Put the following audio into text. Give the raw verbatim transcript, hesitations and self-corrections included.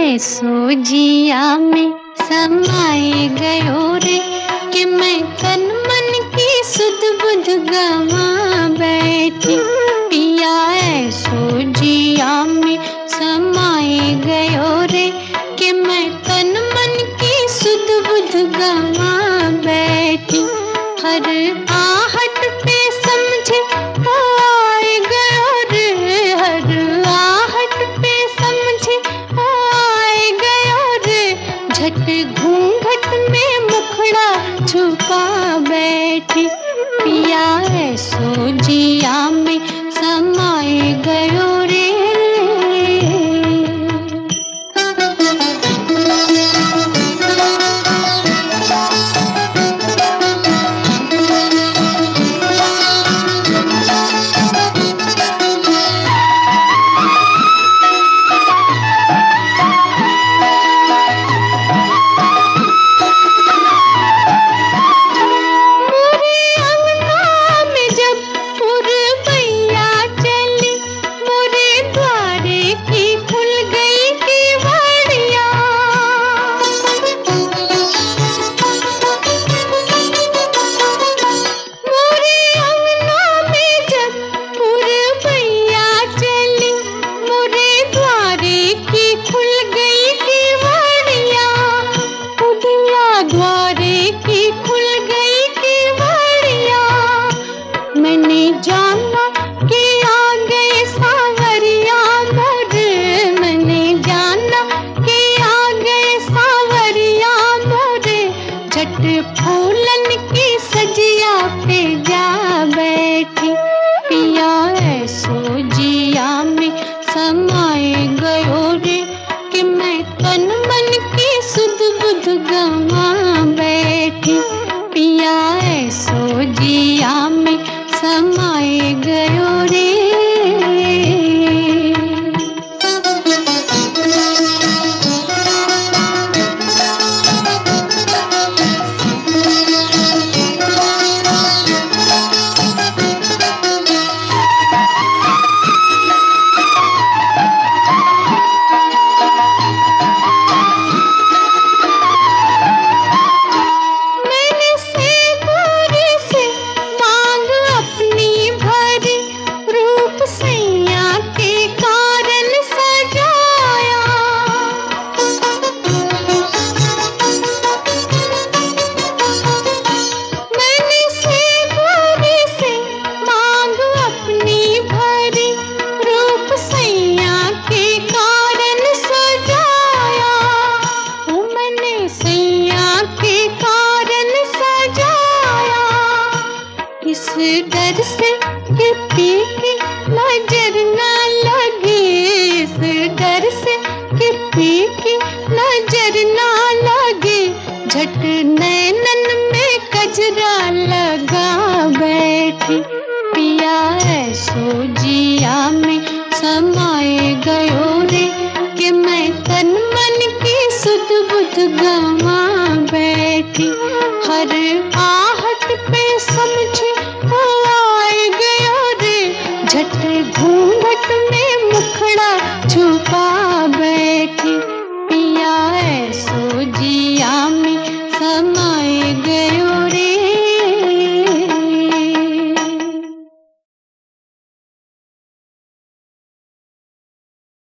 ऐसो जिया में समाए गयो रे कि मैं तन मन की सुध बुध गवा बैठी। पिया ऐसो जिया में समाए गयो रे कि मैं तन मन की सुध बुध गवा बैठी। हर आहट पे समझे ओ आए गयो रे, हर आहट पे समझे ओ आए गयो रे। झट घूंघट में मुखड़ा छुपा बैठी। पिया ऐसो जिया में समाए गयो रे। जाना कि आ गए सांवरिया मोरे, मैंने जाना कि आ गए सांवरिया मोरे। झट फूलन की सजिया पे जा बैठी। पिया ऐसो जिया में समाए गयो रे कि मैं तन मन की सुध बुध गवा बैठी। पिया ऐसो जिया में समाए गयो रे। इस डर से कि पी की नजर न लगे, इस डर से कि पी की नजर न लगे। झट नैनन में कजरा लगा बैठी। पिया ऐसो जिया में समाए गयो रे कि मैं तन मन की सुध बुध गवा बैठी। हर आहट पे समझे ओ आए गयो रे। झट घूंघट में मुखड़ा छुपा बैठी। पिया ऐसो